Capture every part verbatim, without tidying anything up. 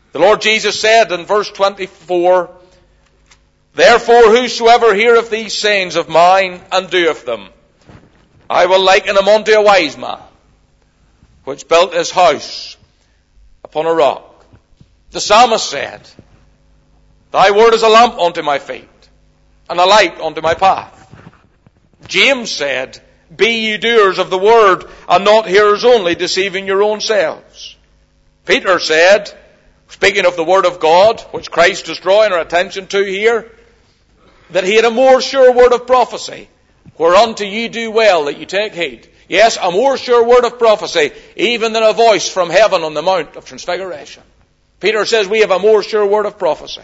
The Lord Jesus said in verse twenty-four, "Therefore whosoever heareth these sayings of mine and doeth them, I will liken him unto a wise man, which built his house upon a rock." The psalmist said, "Thy word is a lamp unto my feet, and a light unto my path." James said, "Be ye doers of the word, and not hearers only, deceiving your own selves." Peter said, speaking of the word of God, which Christ is drawing our attention to here, that he had a more sure word of prophecy, whereunto ye do well that ye take heed. Yes, a more sure word of prophecy, even than a voice from heaven on the Mount of Transfiguration. Peter says we have a more sure word of prophecy,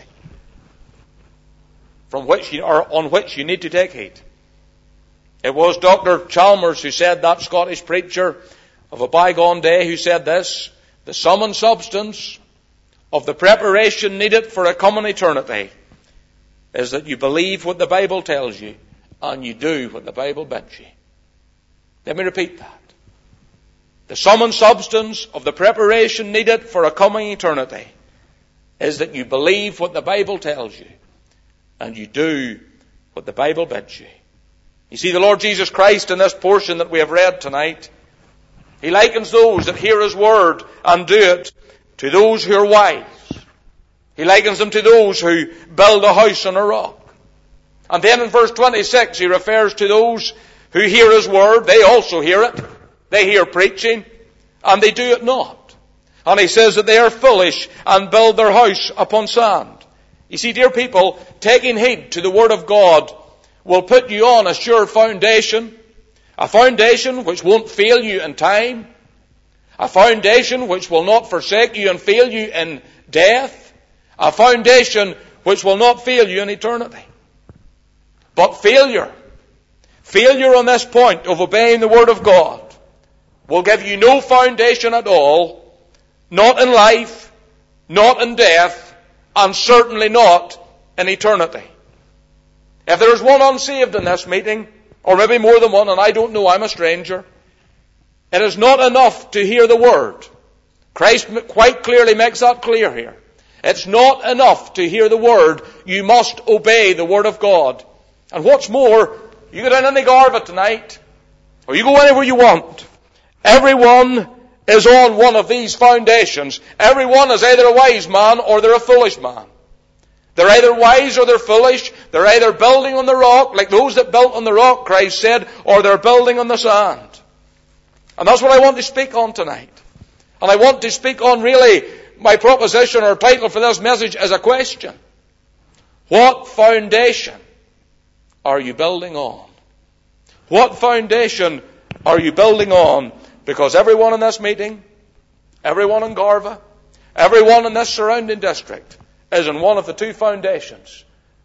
from which you, or on which you need to take heed. It was Doctor Chalmers who said, that Scottish preacher of a bygone day, who said this: "The sum and substance of the preparation needed for a common eternity is that you believe what the Bible tells you and you do what the Bible bids you." Let me repeat that. The sum and substance of the preparation needed for a coming eternity is that you believe what the Bible tells you and you do what the Bible bids you. You see, the Lord Jesus Christ in this portion that we have read tonight, he likens those that hear his word and do it to those who are wise. He likens them to those who build a house on a rock. And then in verse twenty-six he refers to those who hear his word. They also hear it. They hear preaching, and they do it not. And he says that they are foolish and build their house upon sand. You see, dear people, taking heed to the word of God will put you on a sure foundation, a foundation which won't fail you in time, a foundation which will not forsake you and fail you in death, a foundation which will not fail you in eternity. But failure, failure on this point of obeying the word of God will give you no foundation at all, not in life, not in death, and certainly not in eternity. If there is one unsaved in this meeting, or maybe more than one, and I don't know, I'm a stranger, it is not enough to hear the word. Christ quite clearly makes that clear here. It's not enough to hear the word. You must obey the word of God. And what's more, you get in any Garva tonight, or you go anywhere you want, everyone is on one of these foundations. Everyone is either a wise man or they're a foolish man. They're either wise or they're foolish. They're either building on the rock, like those that built on the rock, Christ said, or they're building on the sand. And that's what I want to speak on tonight. And I want to speak on, really, my proposition or title for this message is a question. What foundation are you building on? What foundation are you building on? Because everyone in this meeting, everyone in Garva, everyone in this surrounding district is in one of the two foundations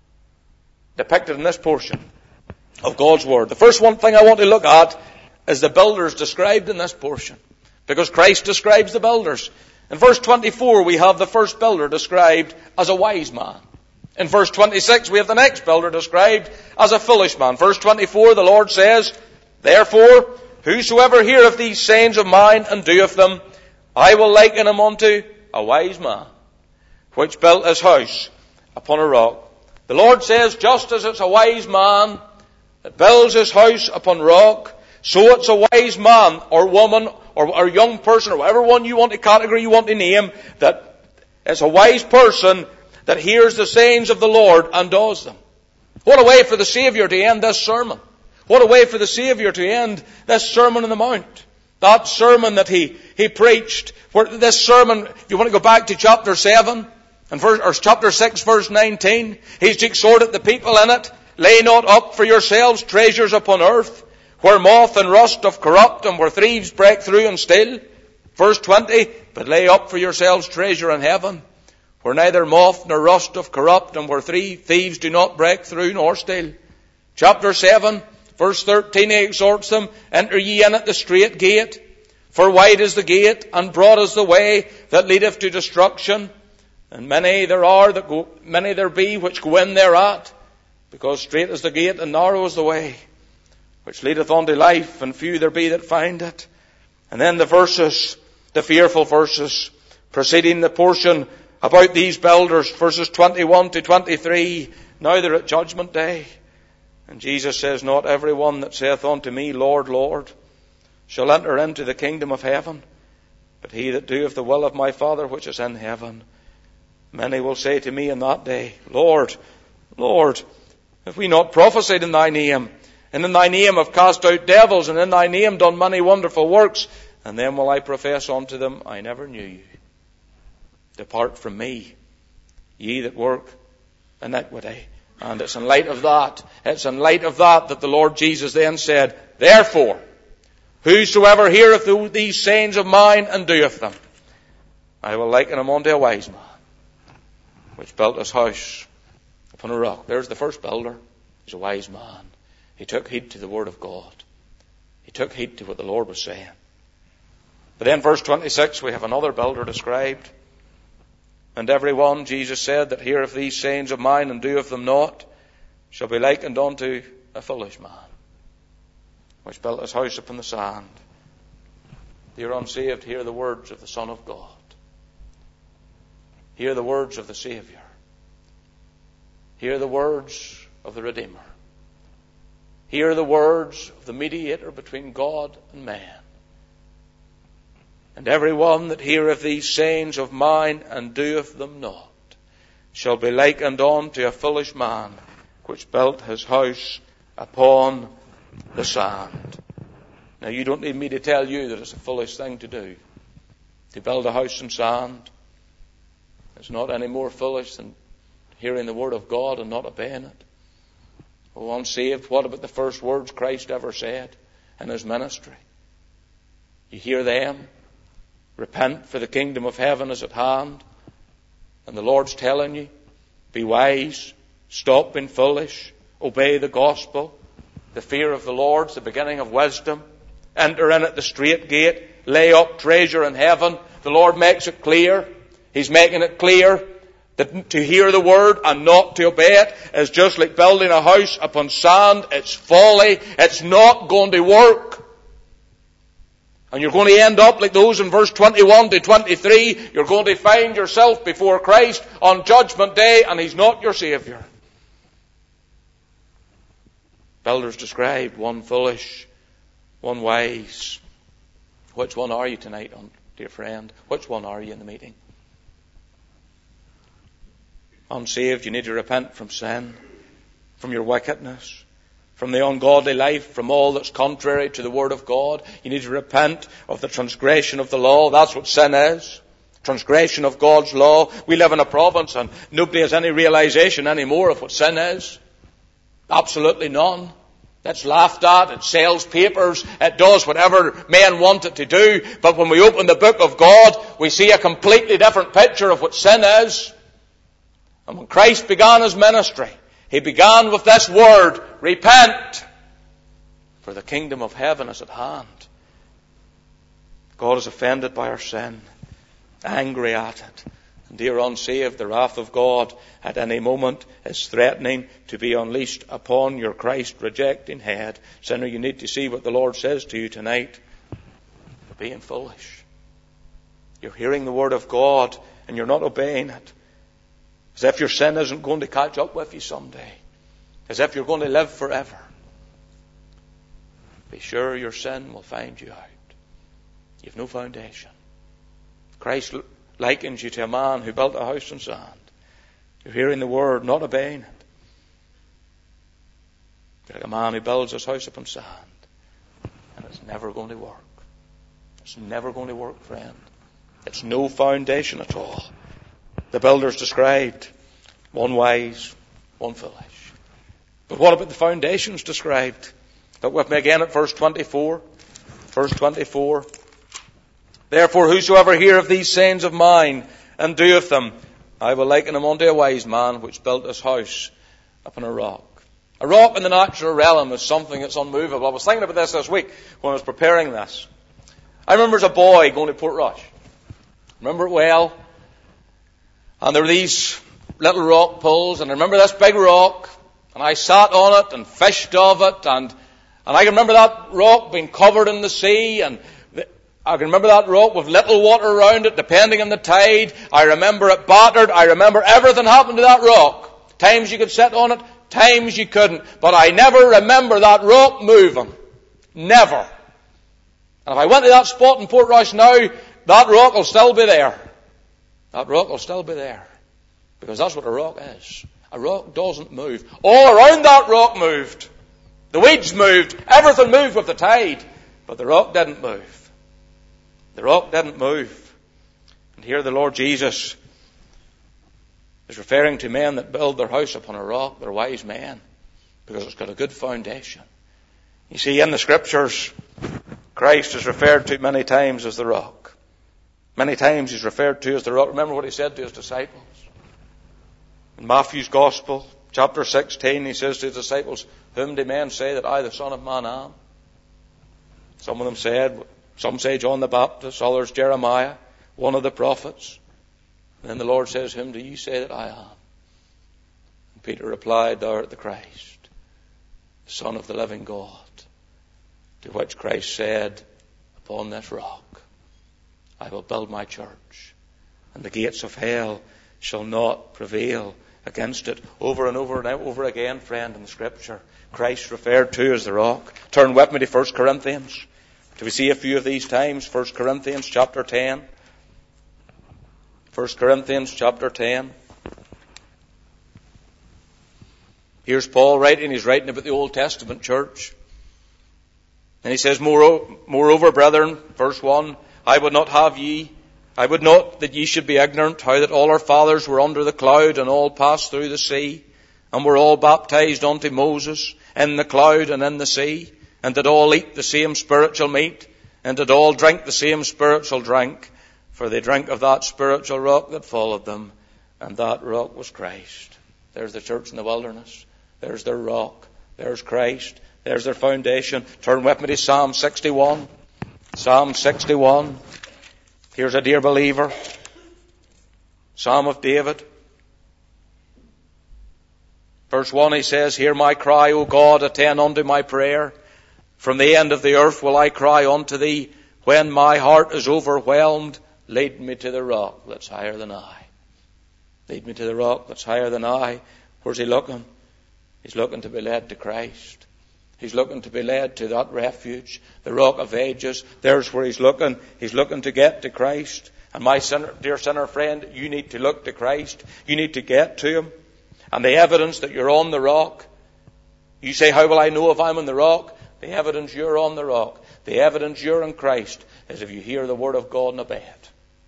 depicted in this portion of God's Word. The first one thing I want to look at is the builders described in this portion, because Christ describes the builders. In verse twenty-four we have the first builder described as a wise man. In verse twenty-six we have the next builder described as a foolish man. Verse twenty-four the Lord says, "Therefore whosoever heareth these sayings of mine and doeth them, I will liken him unto a wise man, which built his house upon a rock." The Lord says, just as it's a wise man that builds his house upon rock, so it's a wise man or woman or, or young person or whatever one you want, the category you want to name, that it's a wise person that hears the sayings of the Lord and does them. What a way for the Savior to end this sermon. What a way for the Savior to end this Sermon on the Mount. That sermon that he, he preached. Where this sermon, if you want to go back to chapter seven, and verse, or chapter six, verse nineteen, he's exhorted the people in it, "Lay not up for yourselves treasures upon earth, where moth and rust doth corrupt, and where thieves break through and steal." Verse twenty, "But lay up for yourselves treasure in heaven, where neither moth nor rust doth corrupt, and where thieves do not break through nor steal." Chapter seven, verse thirteen, he exhorts them, "Enter ye in at the strait gate, for wide is the gate, and broad is the way that leadeth to destruction, and many there are that go, many there be which go in thereat, because strait is the gate and narrow is the way which leadeth unto life, and few there be that find it." And then the verses, the fearful verses, preceding the portion about these builders, verses twenty-one to twenty-three. Now they're at judgment day. And Jesus says, not every one that saith unto me, Lord, Lord, shall enter into the kingdom of heaven, but he that doeth the will of my Father which is in heaven. Many will say to me in that day, Lord, Lord, have we not prophesied in thy name? And in thy name have cast out devils, and in thy name done many wonderful works? And then will I profess unto them, I never knew you. Depart from me, ye that work iniquity. And it's in light of that, it's in light of that that the Lord Jesus then said, therefore, whosoever heareth these sayings of mine and doeth them, I will liken him unto a wise man, which built his house upon a rock. There's the first builder. He's a wise man. He took heed to the word of God. He took heed to what the Lord was saying. But then verse twenty-six, we have another builder described. And every one, Jesus said, that heareth these sayings of mine and doeth them not, shall be likened unto a foolish man, which built his house upon the sand. Dear unsaved, hear the words of the Son of God. Hear the words of the Saviour. Hear the words of the Redeemer. Hear the words of the mediator between God and man. And every one that heareth these sayings of mine and doeth them not shall be likened unto a foolish man, which built his house upon the sand. Now you don't need me to tell you that it's a foolish thing to do, to build a house in sand. It's not any more foolish than hearing the word of God and not obeying it. Oh, unsaved, what about the first words Christ ever said in his ministry? You hear them? Repent, for the kingdom of heaven is at hand. And the Lord's telling you, be wise, stop being foolish, obey the gospel. The fear of the Lord's the beginning of wisdom. Enter in at the strait gate, lay up treasure in heaven. The Lord makes it clear. He's making it clear that to hear the word and not to obey it is just like building a house upon sand. It's folly. It's not going to work. And you're going to end up like those in verse twenty-one to twenty-three. You're going to find yourself before Christ on judgment day, and He's not your Saviour. Builders described, one foolish, one wise. Which one are you tonight, dear friend? Which one are you in the meeting? Unsaved, you need to repent from sin, from your wickedness, from the ungodly life, from all that's contrary to the Word of God. You need to repent of the transgression of the law. That's what sin is. Transgression of God's law. We live in a province and nobody has any realization anymore of what sin is. Absolutely none. It's laughed at. It sells papers. It does whatever men want it to do. But when we open the book of God, we see a completely different picture of what sin is. And when Christ began His ministry, He began with this word, repent, for the kingdom of heaven is at hand. God is offended by our sin, angry at it. And dear unsaved, the wrath of God at any moment is threatening to be unleashed upon your Christ-rejecting head. Sinner, you need to see what the Lord says to you tonight. You're being foolish. You're hearing the word of God and you're not obeying it. As if your sin isn't going to catch up with you someday. As if you're going to live forever. Be sure your sin will find you out. You've no foundation. Christ likens you to a man who built a house on sand. You're hearing the word, not obeying it. You're like a man who builds his house upon sand. And it's never going to work. It's never going to work, friend. It's no foundation at all. The builders described, one wise, one foolish. But what about the foundations described? Look with me again at verse twenty-four. Verse twenty-four. Therefore whosoever heareth these sayings of mine and doeth them, I will liken him unto a wise man which built his house upon a rock. A rock in the natural realm is something that's unmovable. I was thinking about this this week when I was preparing this. I remember as a boy going to Portrush. Remember it well. And there were these little rock pools, and I remember this big rock, and I sat on it and fished of it, and and I can remember that rock being covered in the sea, and the, I can remember that rock with little water around it, depending on the tide. I remember it battered. I remember everything happened to that rock. Times you could sit on it, times you couldn't. But I never remember that rock moving. Never. And if I went to that spot in Portrush now, that rock will still be there. That rock will still be there. Because that's what a rock is. A rock doesn't move. All around that rock moved. The weeds moved. Everything moved with the tide. But the rock didn't move. The rock didn't move. And here the Lord Jesus is referring to men that build their house upon a rock. They're wise men. Because it's got a good foundation. You see, in the Scriptures, Christ is referred to many times as the rock. Many times he's referred to as the rock. Remember what he said to his disciples. In Matthew's Gospel, chapter sixteen, he says to his disciples, "Whom do men say that I, the Son of Man, am?" Some of them said, some say John the Baptist, others Jeremiah, one of the prophets. And then the Lord says, "Whom do you say that I am?" And Peter replied, "Thou art the Christ, the Son of the living God." To which Christ said, "Upon this rock I will build my church, and the gates of hell shall not prevail against it." Over and over and over again, friend, in the Scripture, Christ referred to as the rock. Turn with me to First Corinthians. Do we see a few of these times? First Corinthians chapter ten. First Corinthians chapter ten. Here's Paul writing. He's writing about the Old Testament church. And he says, "Moreover, brethren," verse one, "I would not have ye, I would not that ye should be ignorant how that all our fathers were under the cloud and all passed through the sea, and were all baptized unto Moses in the cloud and in the sea, and did all eat the same spiritual meat, and did all drink the same spiritual drink, for they drank of that spiritual rock that followed them, and that rock was Christ." There's the church in the wilderness. There's their rock. There's Christ. There's their foundation. Turn with me to Psalm sixty-one. Psalm sixty-one. Here's a dear believer. Psalm of David. Verse one, he says, "Hear my cry, O God, attend unto my prayer. From the end of the earth will I cry unto thee. When my heart is overwhelmed, lead me to the rock that's higher than I." Lead me to the rock that's higher than I. Where's he looking? He's looking to be led to Christ. He's looking to be led to that refuge, the rock of ages. There's where he's looking. He's looking to get to Christ. And my sinner, dear sinner friend, you need to look to Christ. You need to get to him. And the evidence that you're on the rock, you say, "How will I know if I'm on the rock?" The evidence you're on the rock, the evidence you're in Christ, is if you hear the word of God and obey it.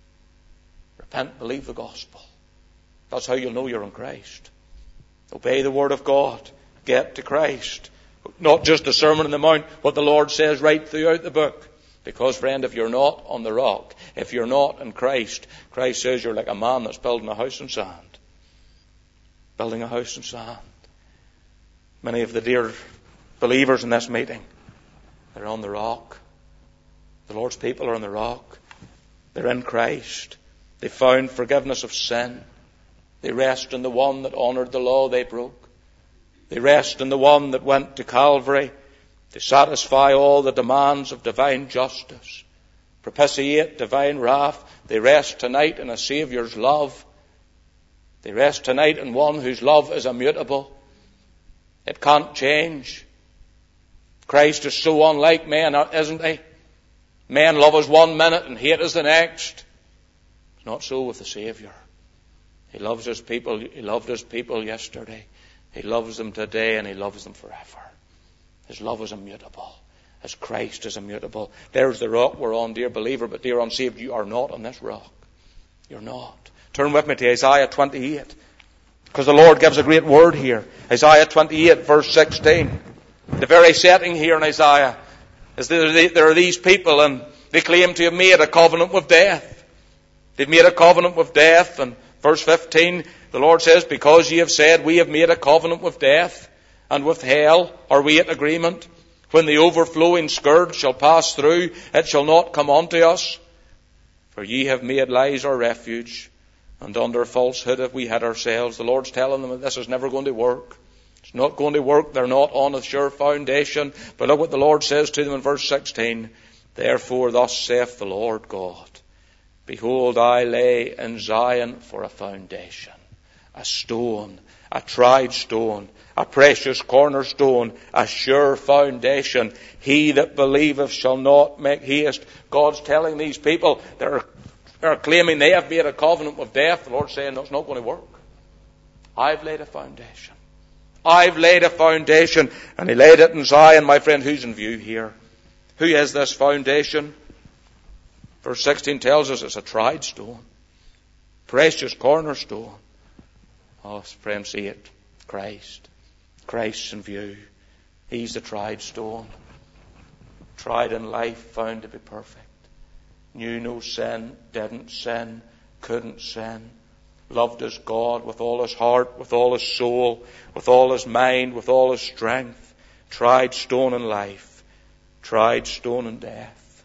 Repent, believe the gospel. That's how you'll know you're in Christ. Obey the word of God. Get to Christ. Not just the Sermon on the Mount, what the Lord says right throughout the book. Because, friend, if you're not on the rock, if you're not in Christ, Christ says you're like a man that's building a house in sand. Building a house in sand. Many of the dear believers in this meeting, they're on the rock. The Lord's people are on the rock. They're in Christ. They found forgiveness of sin. They rest in the one that honoured the law they broke. They rest in the one that went to Calvary to satisfy all the demands of divine justice, propitiate divine wrath. They rest tonight in a Saviour's love. They rest tonight in one whose love is immutable. It can't change. Christ is so unlike men, isn't he? Men love us one minute and hate us the next. It's not so with the Saviour. He loves his people. He loved his people yesterday. He loves them today and he loves them forever. His love is immutable. As Christ is immutable. There's the rock we're on, dear believer. But dear unsaved, you are not on this rock. You're not. Turn with me to Isaiah twenty-eight. Because the Lord gives a great word here. Isaiah twenty-eight, verse sixteen. The very setting here in Isaiah is that there are these people and they claim to have made a covenant with death. They've made a covenant with death. And verse fifteen, the Lord says, "Because ye have said, we have made a covenant with death, and with hell are we at agreement. When the overflowing scourge shall pass through, it shall not come unto us. For ye have made lies our refuge, and under falsehood have we hid ourselves." The Lord's telling them that this is never going to work. It's not going to work. They're not on a sure foundation. But look what the Lord says to them in verse sixteen. Therefore thus saith the Lord God, behold, I lay in Zion for a foundation, a stone, a tried stone, a precious cornerstone, a sure foundation. He that believeth shall not make haste. God's telling these people, they're, they're claiming they have made a covenant with death. The Lord's saying that's not going to work. I've laid a foundation. I've laid a foundation. And He laid it in Zion. My friend, who's in view here? Who is this foundation? Verse sixteen tells us it's a tried stone. Precious cornerstone. Oh, friends, see it. Christ. Christ's in view. He's the tried stone. Tried in life, found to be perfect. Knew no sin, didn't sin, couldn't sin. Loved His God with all His heart, with all His soul, with all His mind, with all His strength. Tried stone in life. Tried stone in death.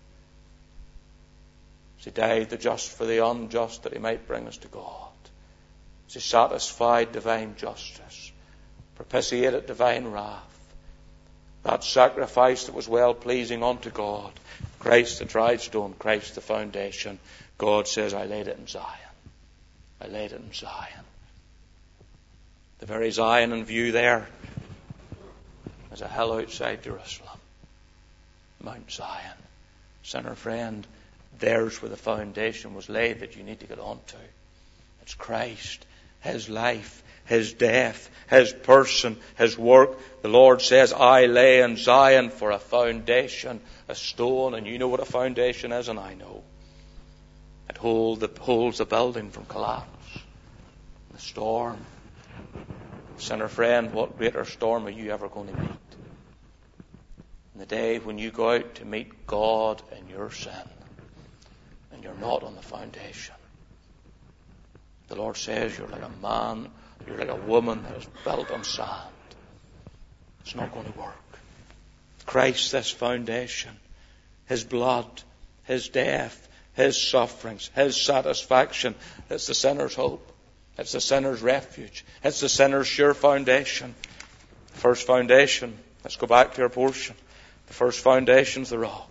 As He died the just for the unjust, that He might bring us to God. As He satisfied divine justice, propitiated divine wrath. That sacrifice that was well pleasing unto God. Christ the tried stone, Christ the foundation. God says, I laid it in Zion. I laid it in Zion. The very Zion in view there is a hill outside Jerusalem. Mount Zion. Sinner friend, there's where the foundation was laid that you need to get onto. It's Christ, His life, His death, His person, His work. The Lord says, I lay in Zion for a foundation, a stone, and you know what a foundation is, and I know. It hold the, holds the building from collapse. The storm. Sinner friend, what greater storm are you ever going to meet? In the day when you go out to meet God in your sin, and you're not on the foundation. The Lord says you're like a man, you're like a woman that is built on sand. It's not going to work. Christ, this foundation, His blood, His death, His sufferings, His satisfaction, it's the sinner's hope. It's the sinner's refuge. It's the sinner's sure foundation. First foundation, let's go back to our portion. The first foundation is the rock.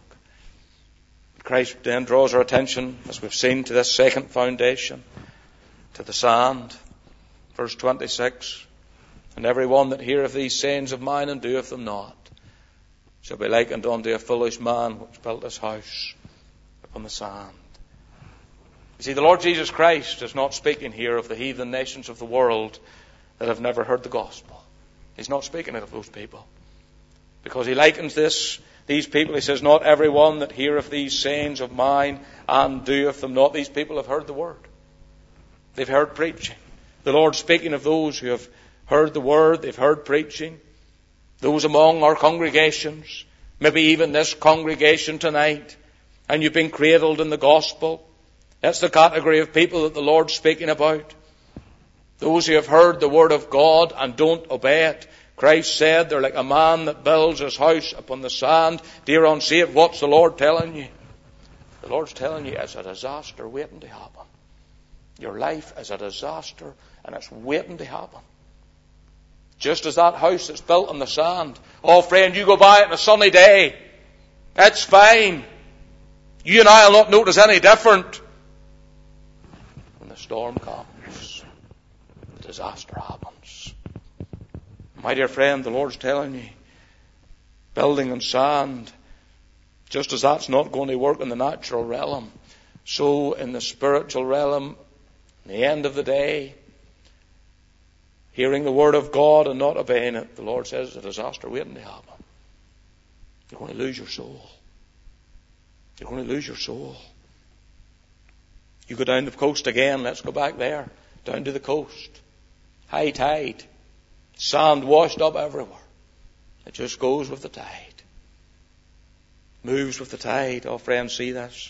Christ then draws our attention, as we've seen, to this second foundation, to the sand. Verse twenty-six, and every one that heareth these sayings of mine and doeth them not shall be likened unto a foolish man which built his house upon the sand. You see, the Lord Jesus Christ is not speaking here of the heathen nations of the world that have never heard the gospel. He's not speaking of those people. Because He likens this, these people, He says, not every one that heareth these sayings of mine and doeth them not. These people have heard the word. They've heard preaching. The Lord's speaking of those who have heard the word, they've heard preaching. Those among our congregations, maybe even this congregation tonight, and you've been cradled in the gospel. That's the category of people that the Lord's speaking about. Those who have heard the word of God and don't obey it. Christ said they're like a man that builds his house upon the sand. Dear unsaved, what's the Lord telling you? The Lord's telling you it's a disaster waiting to happen. Your life is a disaster and it's waiting to happen. Just as that house that's built on the sand. Oh friend, you go by it on a sunny day. It's fine. You and I will not notice any different. When the storm comes, the disaster happens. My dear friend, the Lord's telling you, building on sand, just as that's not going to work in the natural realm, so in the spiritual realm, in the end of the day, hearing the word of God and not obeying it, the Lord says it's a disaster waiting to happen. You're going to lose your soul. You're going to lose your soul. You go down the coast again, let's go back there, down to the coast. High tide. Sand washed up everywhere. It just goes with the tide. Moves with the tide. Oh, friends, see this?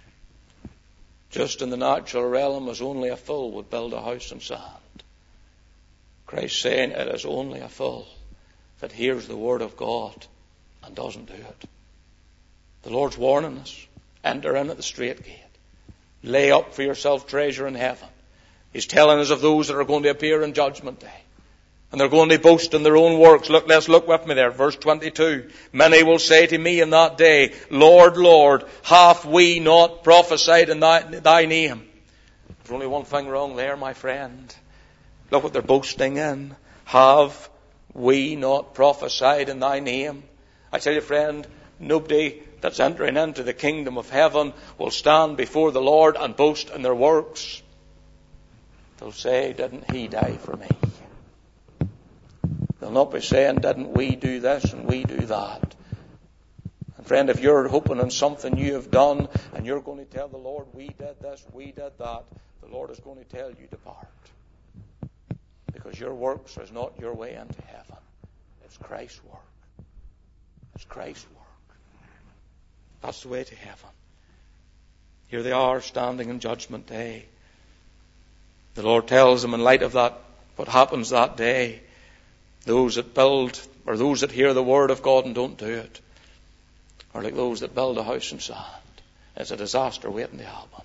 Just in the natural realm, as only a fool would build a house in sand. Christ saying it is only a fool that hears the word of God and doesn't do it. The Lord's warning us. Enter in at the straight gate. Lay up for yourself treasure in heaven. He's telling us of those that are going to appear in judgment day. And they're going to boast in their own works. Look, let's look with me there. Verse twenty-two. Many will say to me in that day, Lord, Lord, have we not prophesied in thy, thy name? There's only one thing wrong there, my friend. Look what they're boasting in. Have we not prophesied in thy name? I tell you, friend, nobody that's entering into the kingdom of heaven will stand before the Lord and boast in their works. They'll say, didn't he die for me? They'll not be saying, didn't we do this and we do that? And friend, if you're hoping on something you have done and you're going to tell the Lord, we did this, we did that, the Lord is going to tell you, depart. Because your works is not your way into heaven. It's Christ's work. It's Christ's work. That's the way to heaven. Here they are standing in judgment day. The Lord tells them in light of that, what happens that day. Those that build, or those that hear the word of God and don't do it, are like those that build a house in sand. It's a disaster waiting to happen.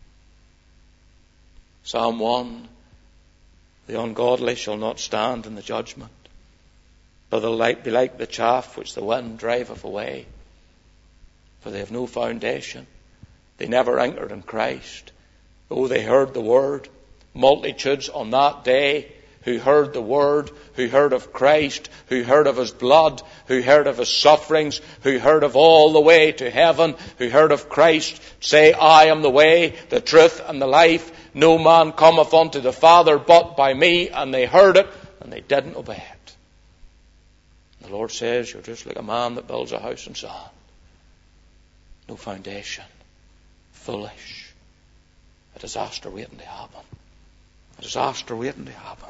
Psalm one, the ungodly shall not stand in the judgment, but they'll be like the chaff which the wind driveth away. For they have no foundation. They never anchored in Christ. Oh, they heard the word. Multitudes on that day who heard the word, who heard of Christ, who heard of his blood, who heard of his sufferings, who heard of all the way to heaven, who heard of Christ say, I am the way, the truth, and the life. No man cometh unto the Father but by me. And they heard it, and they didn't obey it. The Lord says, you're just like a man that builds a house in sand. No foundation. Foolish. A disaster waiting to happen. A disaster waiting to happen.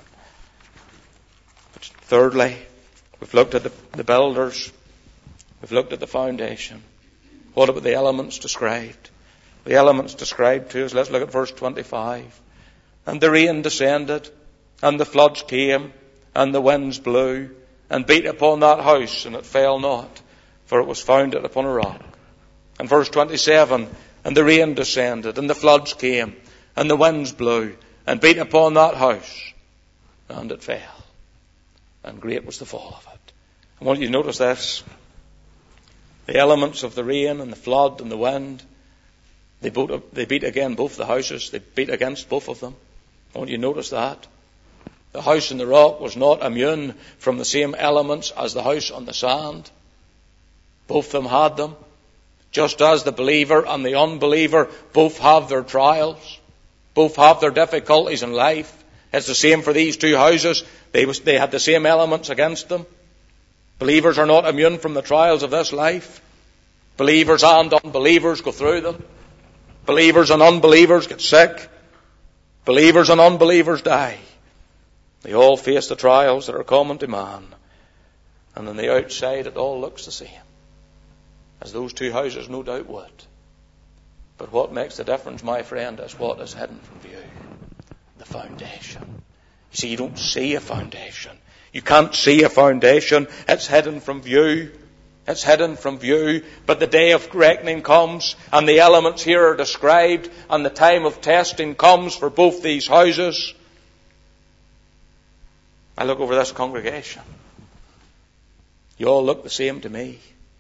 But thirdly, we've looked at the, the builders. We've looked at the foundation. What about the elements described? The elements described to us. Let's look at verse twenty-five. And the rain descended, and the floods came, and the winds blew, and beat upon that house, and it fell not, for it was founded upon a rock. And verse twenty-seven, and the rain descended, and the floods came, and the winds blew, and beat upon that house, and it fell. And great was the fall of it. I want you to notice this. The elements of the rain and the flood and the wind, they, both, they beat again both the houses. They beat against both of them. I want you to notice that. The house in the rock was not immune from the same elements as the house on the sand. Both of them had them. Just as the believer and the unbeliever both have their trials, both have their difficulties in life. It's the same for these two houses. They, was, they had the same elements against them. Believers are not immune from the trials of this life. Believers and unbelievers go through them. Believers and unbelievers get sick. Believers and unbelievers die. They all face the trials that are common to man. And on the outside it all looks the same. As those two houses no doubt would. But what makes the difference, my friend, is what is hidden from view. The foundation. You see, you don't see a foundation. You can't see a foundation. It's hidden from view. It's hidden from view. But the day of reckoning comes, and the elements here are described, and the time of testing comes for both these houses. I look over this congregation. You all look the same to me.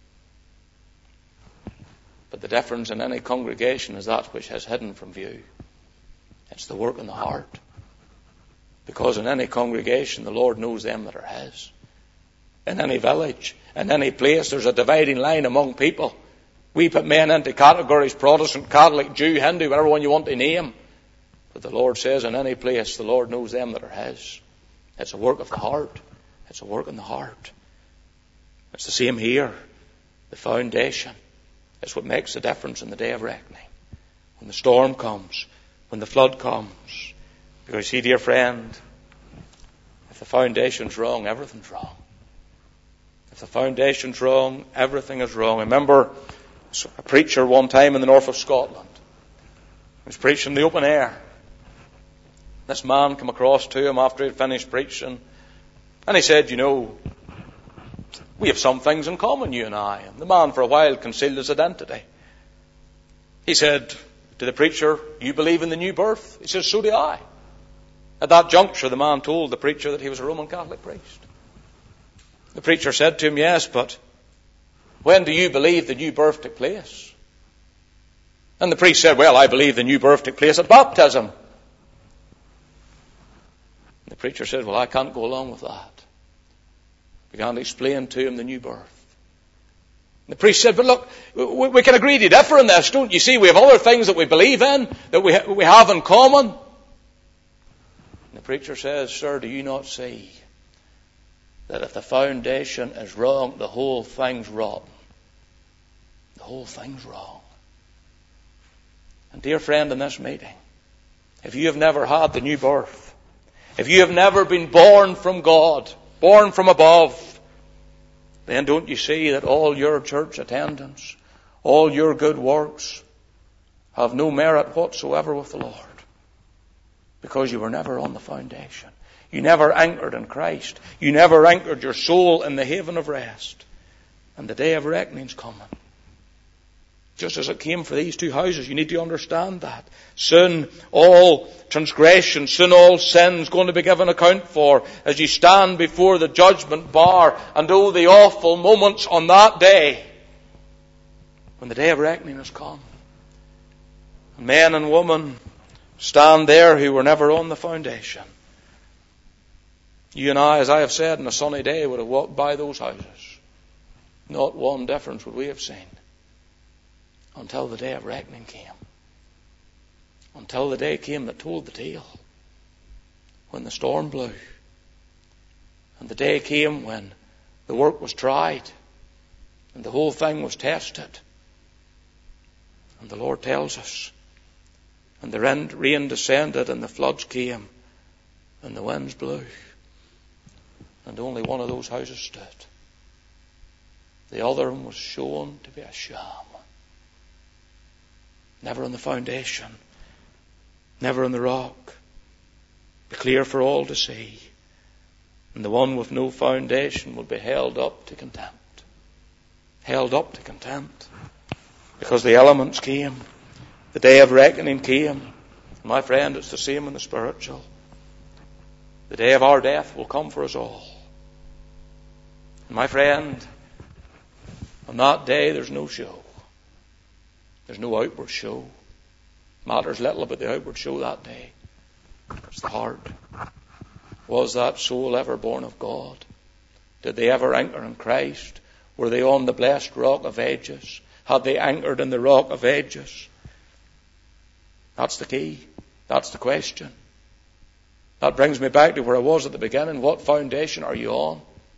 But the difference in any congregation is that which is hidden from view. It's the work in the heart. Because in any congregation, the Lord knows them that are His. In any village, in any place, there's a dividing line among people. We put men into categories, Protestant, Catholic, Jew, Hindu, whatever one you want to name. But the Lord says in any place, the Lord knows them that are His. It's a work of the heart. It's a work in the heart. It's the same here. The foundation. It's what makes the difference in the day of reckoning. When the storm comes, when the flood comes. Because see, dear friend, if the foundation's wrong, everything's wrong. If the foundation's wrong, everything is wrong. I remember a preacher one time in the north of Scotland. He was preaching in the open air. This man came across to him after he'd finished preaching. And he said, you know, we have some things in common, you and I. And the man for a while concealed his identity. He said to the preacher, you believe in the new birth? He says, so do I. At that juncture, the man told the preacher that he was a Roman Catholic priest. The preacher said to him, yes, but when do you believe the new birth took place? And the priest said, well, I believe the new birth took place at baptism. The preacher said, well, I can't go along with that. Began to explain to him the new birth. The priest said, but look, we, we can agree to differ in this, don't you see? We have other things that we believe in, that we, ha- we have in common. And the preacher says, sir, do you not see that if the foundation is wrong, the whole thing's rotten? The whole thing's wrong. And dear friend, in this meeting, if you have never had the new birth, if you have never been born from God, born from above, then don't you see that all your church attendance, all your good works have no merit whatsoever with the Lord? Because you were never on the foundation. You never anchored in Christ. You never anchored your soul in the haven of rest. And the day of reckoning's coming. Just as it came for these two houses, you need to understand that. Soon all transgression, soon all sin's going to be given account for as you stand before the judgment bar. And oh, the awful moments on that day, when the day of reckoning has come. Men and women stand there who were never on the foundation. You and I, as I have said, on a sunny day would have walked by those houses. Not one difference would we have seen. Until the day of reckoning came. Until the day came that told the tale. When the storm blew. And the day came when the work was tried. And the whole thing was tested. And the Lord tells us. And the rain descended and the floods came. And the winds blew. And only one of those houses stood. The other one was shown to be a sham. Never on the foundation. Never on the rock. Be clear for all to see. And the one with no foundation will be held up to contempt. Held up to contempt. Because the elements came. The day of reckoning came. My friend, it's the same in the spiritual. The day of our death will come for us all. And my friend, on that day there's no show. There's no outward show. Matters little about the outward show that day. It's the heart. Was that soul ever born of God? Did they ever anchor in Christ? Were they on the blessed rock of ages? Had they anchored in the rock of ages? That's the key. That's the question. That brings me back to where I was at the beginning. What foundation are you on?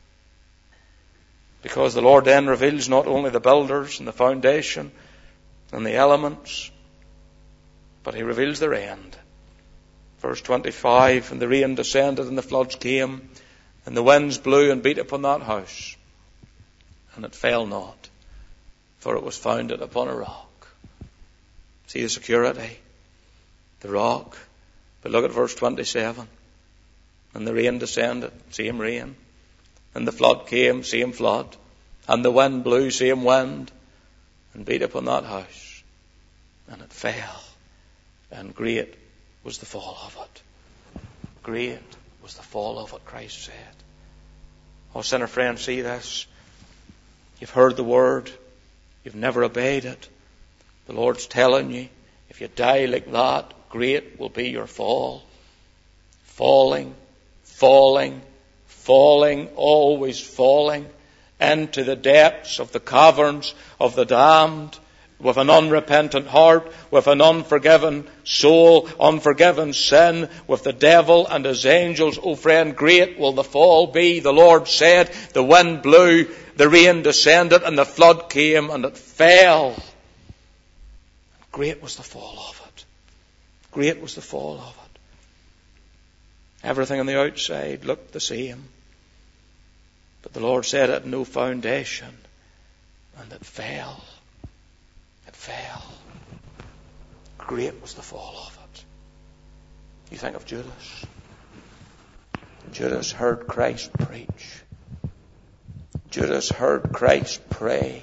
Because the Lord then reveals not only the builders and the foundation and the elements, but He reveals their end. Verse twenty-five, and the rain descended and the floods came, and the winds blew and beat upon that house, and it fell not, for it was founded upon a rock. See the security, the rock. But look at verse twenty-seven. And the rain descended, same rain. And the flood came, same flood. And the wind blew, same wind. And beat upon that house. And it fell. And great was the fall of it. Great was the fall of it, Christ said. Oh, sinner friend, see this. You've heard the word. You've never obeyed it. The Lord's telling you, if you die like that, great will be your fall. Falling, falling, falling, always falling into the depths of the caverns of the damned, with an unrepentant heart, with an unforgiven soul, unforgiven sin, with the devil and his angels. Oh friend, great will the fall be. The Lord said, the wind blew, the rain descended, and the flood came, and it fell. Great was the fall of it. Great was the fall of it. Everything on the outside looked the same. But the Lord said it had no foundation, and it fell. It fell. Great was the fall of it. You think of Judas. Judas heard Christ preach. Judas heard Christ pray.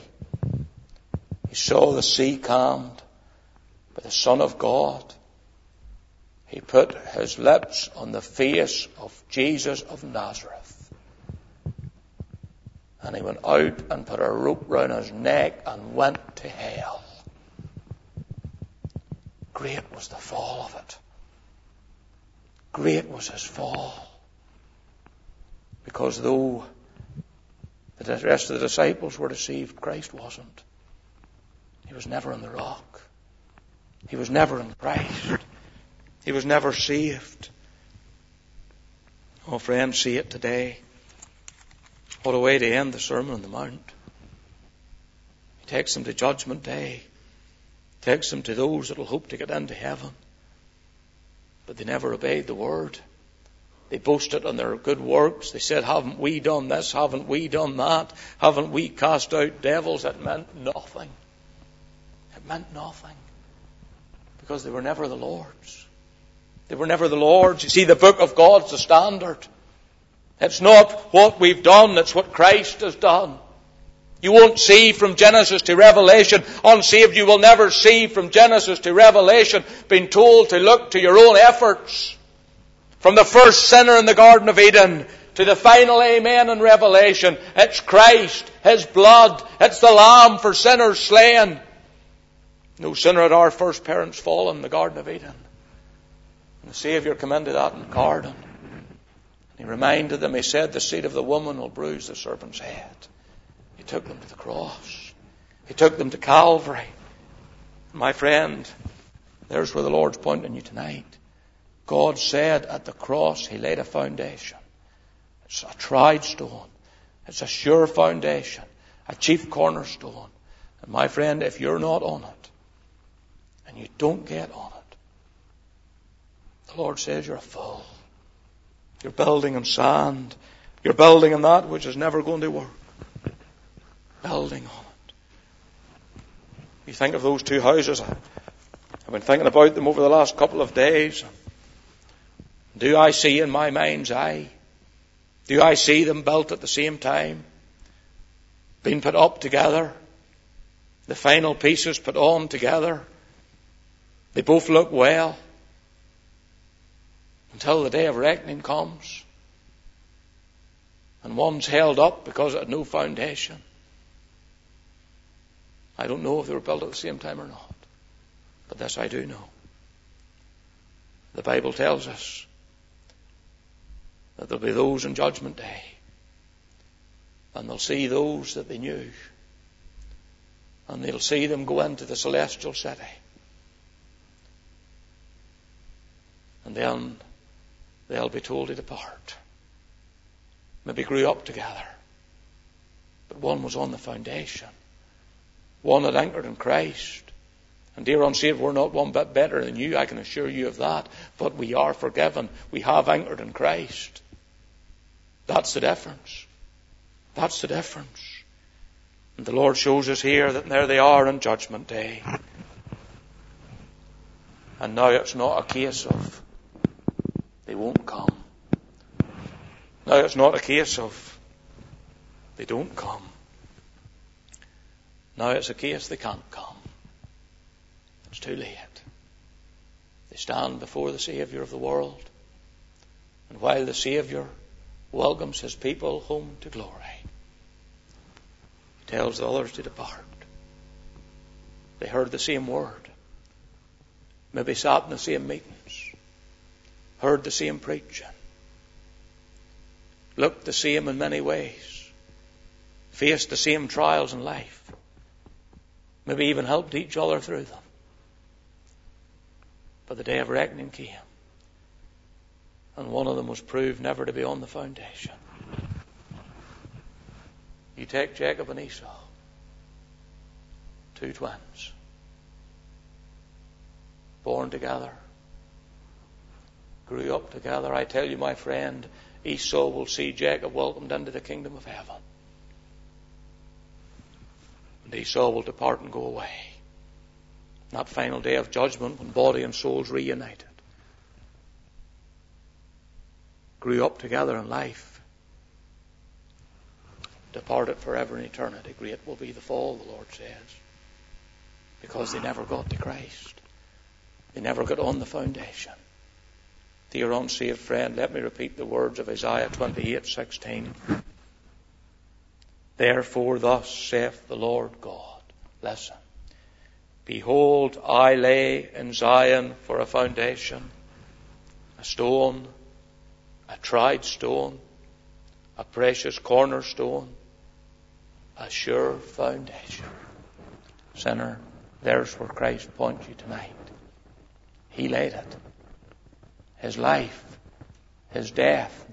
He saw the sea calmed by the Son of God. he put his lips on the face of Jesus of Nazareth. And he went out and put a rope round his neck and went to hell. Great was the fall of it. Great was his fall. Because though the rest of the disciples were deceived, Christ wasn't. He was never in the rock. He was never in Christ. He was never saved. Oh, friends, see it today. What a way to end the Sermon on the Mount. He takes them to Judgment Day. He takes them to those that will hope to get into heaven. But they never obeyed the word. They boasted on their good works. They said, haven't we done this? Haven't we done that? Haven't we cast out devils? It meant nothing. It meant nothing. Because they were never the Lord's. They were never the Lord's. You see, the book of God's the standard. It's not what we've done, it's what Christ has done. You won't see from Genesis to Revelation. Unsaved, you will never see from Genesis to Revelation being told to look to your own efforts. From the first sinner in the Garden of Eden to the final amen in Revelation, it's Christ, His blood, it's the Lamb for sinners slain. No sooner had our first parents fallen in the Garden of Eden, and the Saviour came into that garden. He reminded them, he said, the seed of the woman will bruise the serpent's head. He took them to the cross. He took them to Calvary. My friend, there's where the Lord's pointing you tonight. God said at the cross He laid a foundation. It's a tried stone. It's a sure foundation. A chief cornerstone. And my friend, if you're not on it, and you don't get on it, the Lord says you're a fool. You're building on sand. You're building on that which is never going to work. Building on it. You think of those two houses. I've been thinking about them over the last couple of days. Do I see in my mind's eye? Do I see them built at the same time? Being put up together? The final pieces put on together? They both look well. Until the day of reckoning comes. And one's held up because it had no foundation. I don't know if they were built at the same time or not. But this I do know. The Bible tells us that there'll be those on Judgment Day. And they'll see those that they knew. And they'll see them go into the celestial city. And then they'll be told to depart. Maybe grew up together. But one was on the foundation. One had anchored in Christ. And dear unsaved, we're not one bit better than you, I can assure you of that. But we are forgiven. We have anchored in Christ. That's the difference. That's the difference. And the Lord shows us here that there they are on Judgment Day. And now it's not a case of they won't come. Now it's not a case of they don't come. Now it's a case they can't come. It's too late. They stand before the Saviour of the world. And while the Saviour welcomes His people home to glory, He tells the others to depart. They heard the same word. Maybe sat in the same meetings. Heard the same preaching. Looked the same in many ways. Faced the same trials in life. Maybe even helped each other through them. But the day of reckoning came. And one of them was proved never to be on the foundation. You take Jacob and Esau. Two twins. Born together. Grew up together. I tell you, my friend, Esau will see Jacob welcomed into the kingdom of heaven. And Esau will depart and go away. That final day of judgment when body and soul's reunited. Grew up together in life. Departed forever in eternity. Great will be the fall, the Lord says. Because they never got to Christ. They never got on the foundation. Dear unsaved friend, let me repeat the words of Isaiah twenty-eight sixteen. Therefore thus saith the Lord God. Listen. Behold, I lay in Zion for a foundation, a stone, a tried stone, a precious cornerstone, a sure foundation. Sinner, there's where Christ points you tonight. He laid it. His life, His death,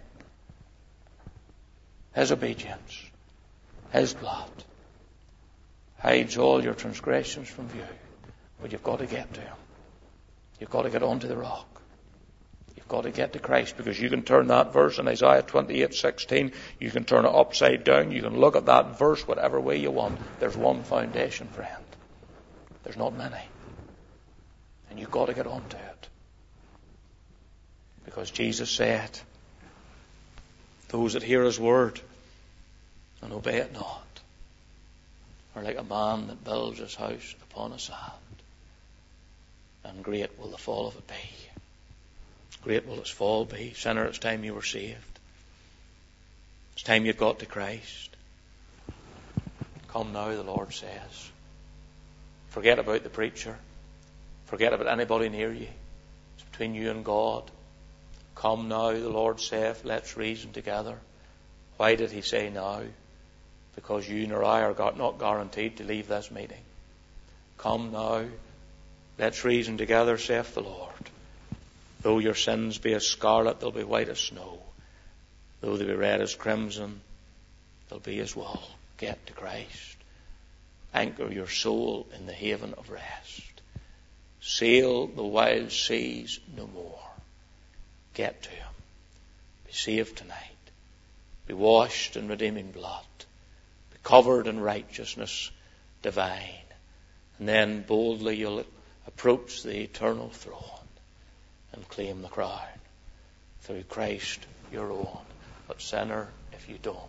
His obedience, His blood hides all your transgressions from view. But you've got to get to Him. You've got to get onto the rock. You've got to get to Christ, because you can turn that verse in Isaiah twenty-eight sixteen, you can turn it upside down, you can look at that verse whatever way you want. There's one foundation, friend. There's not many. And you've got to get onto it. Because Jesus said, those that hear His word and obey it not are like a man that builds his house upon a sand. And great will the fall of it be. Great will its fall be. Sinner, it's time you were saved. It's time you got to Christ. Come now, the Lord says. Forget about the preacher. Forget about anybody near you. It's between you and God. Come now, the Lord saith, let's reason together. Why did He say now? Because you nor I are not guaranteed to leave this meeting. Come now, let's reason together, saith the Lord. Though your sins be as scarlet, they'll be white as snow. Though they be red as crimson, they'll be as wool. Get to Christ. Anchor your soul in the haven of rest. Sail the wild seas no more. Get to Him. Be saved tonight. Be washed in redeeming blood. Be covered in righteousness divine. And then boldly you'll approach the eternal throne and claim the crown through Christ your own. But sinner, if you don't,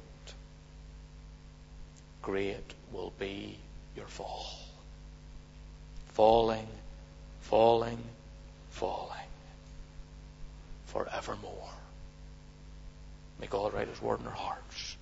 great will be your fall. Falling, falling, falling. Forevermore. May God write His word in our hearts.